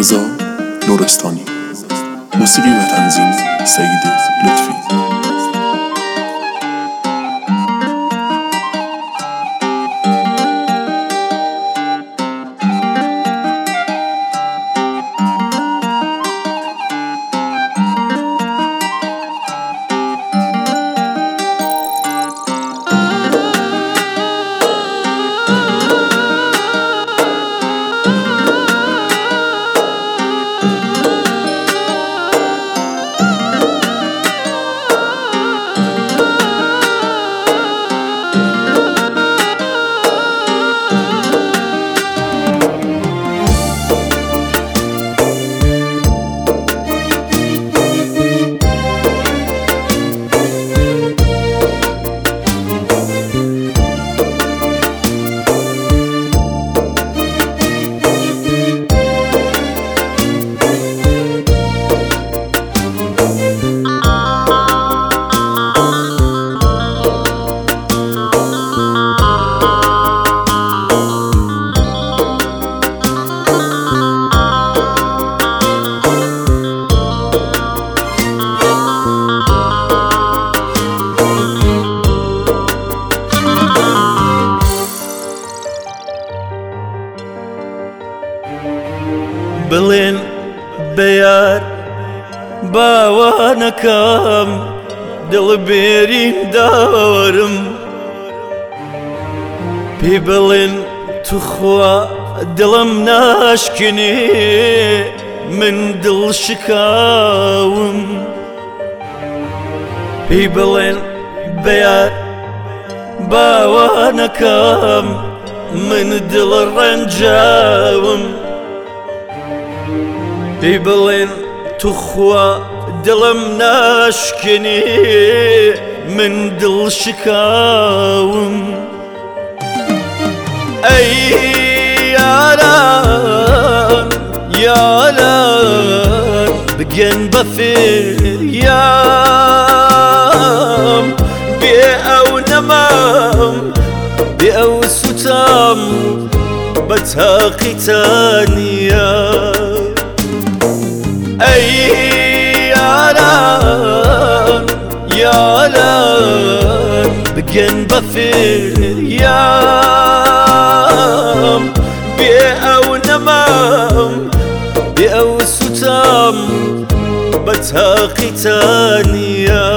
رضا نورستانی، موسیقی و تنظیم سعید لطفی. بڵێن بەیار باوانەکەم دڵبێرین دارم، پێی بڵێن توخوا دڵم ناشکنێ من دڵشکاوم. پێی بڵێن بەیار باوانەکەم من دڵ ڕەنجاوم، پێی بڵێن توخوا دڵم ناشکنێ من دڵشکاوم. ئەی یاران یاران بگەن بە فێریام، بێ ئەو نەمام بێ ئەو سوتام بە تاقیتانە. ئەی یاران یاران بگەن بە فێریام، بێ ئەو نەمام بێ ئەو سوتام بە تاقیتانە.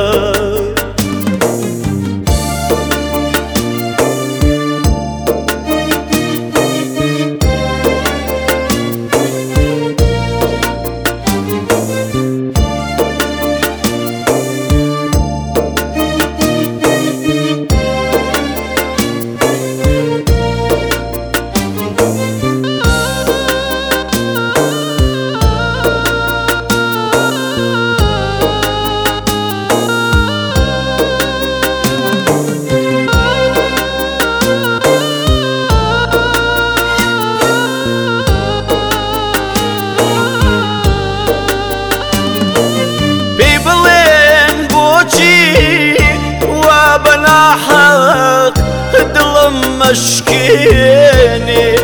حق دڵم مەشکێنێ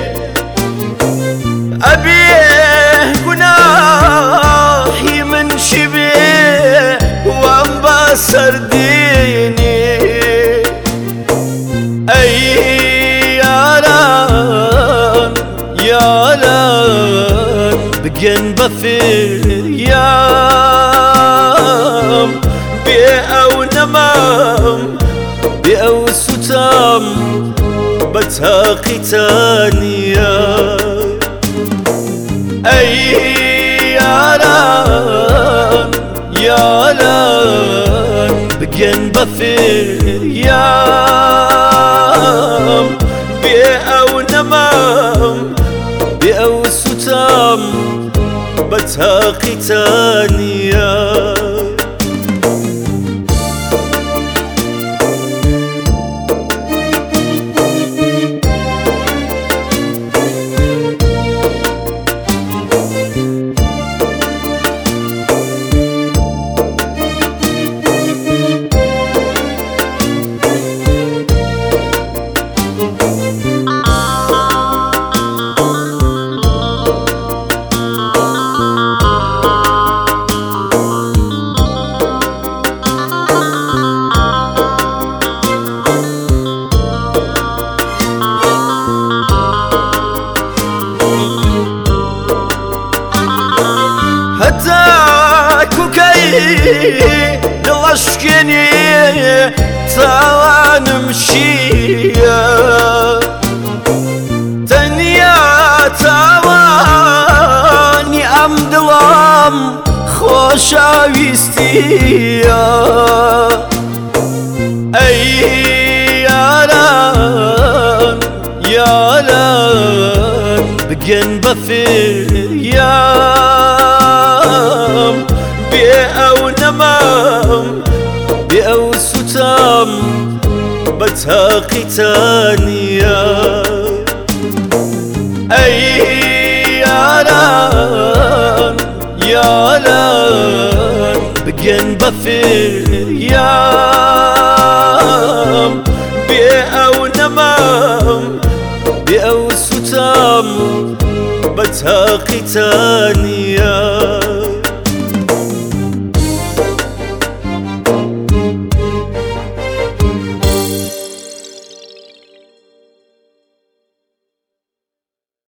ئەبێ گوناحی من چی بێ وام بە سەردێنێ. ئەی یاران یاران بگەن بە فێریام، بێ ئەو نەمام بێ ئەو سوتام بە تاقیتانە. ئەی یاران یاران بگەن بە فێریام، بێ ئەو نەمام بێ ئەو سوتام بە تاقیتانە. دڵەشکێنێ تاوانم شیە تەنیا تاوانی ئەم دڵم خۆشەویستیە ئەی یاران یاران بگەن بە فریام بێ ئەو نەمام بێ ئەو سوتام بە تاقیتانە ئەی یاران یاران بگەن بە فریام بێ ئەو نەمام بێ ئەو سوتام بە تاقیتانە